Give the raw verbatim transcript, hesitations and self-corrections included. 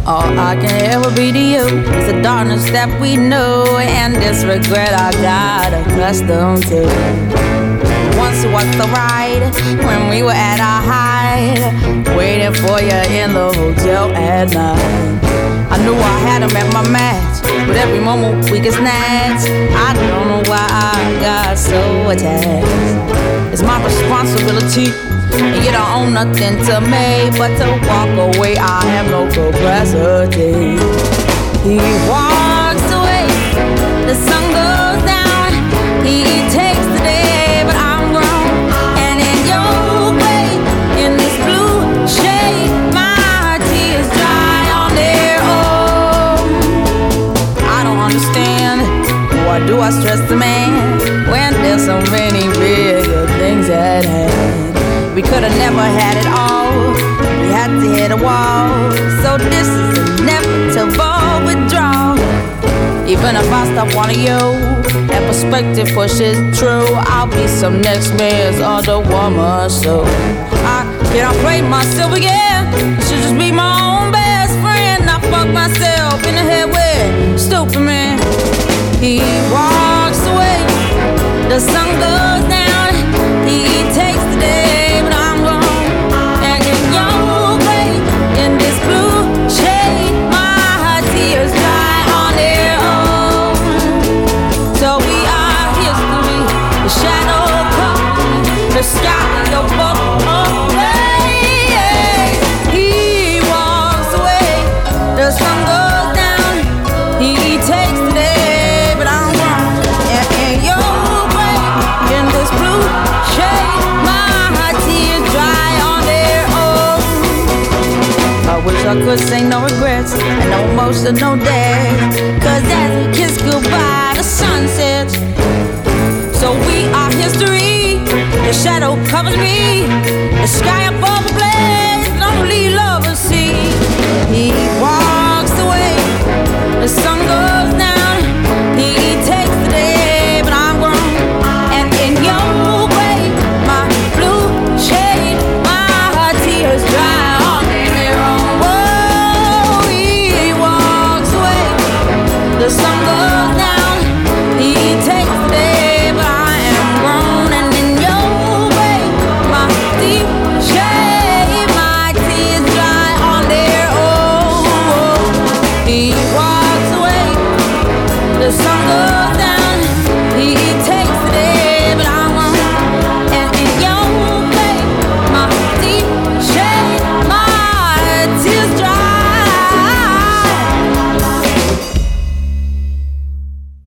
All I can ever be to you is the darkness that we know, and this regret I got accustomed to. Once was the ride when we were at our height, waiting for you in the hotel at night. I knew I had him at my match, but every moment we get snatched. I don't know why I got so attached. It's my responsibility, and you don't own nothing to me but to walk away. I have no capacity. He walks away, the sun goes down. He takes the day, but I'm grown. And in your way, in this blue shade, my tears dry on their own. I don't understand, why do I stress the man when there's so many bigger things at hand? We could've never had it all, we had to hit a wall. So this is inevitable withdrawal. Even if I stop wanting you, that perspective pushes true. I'll be some next man's other woman, so I can't play myself again. I should just be my own best friend. I fuck myself in the head with stupid man. He walks away, the sun goes down. He takes the day, but I'm gone. And in your way, in this blue shade, my tears dry on their own. So we are history, the shadow comes, the sky of both away. He walks away, the sun goes down. He takes the day, but I'm gone. And in your way, in this blue shade, my tears dry on their own. I wish I could say no regrets and no emotional days, cause as we kiss goodbye, the sun sets. So we are history, the shadow covers me, the sky above the blaze, lonely love.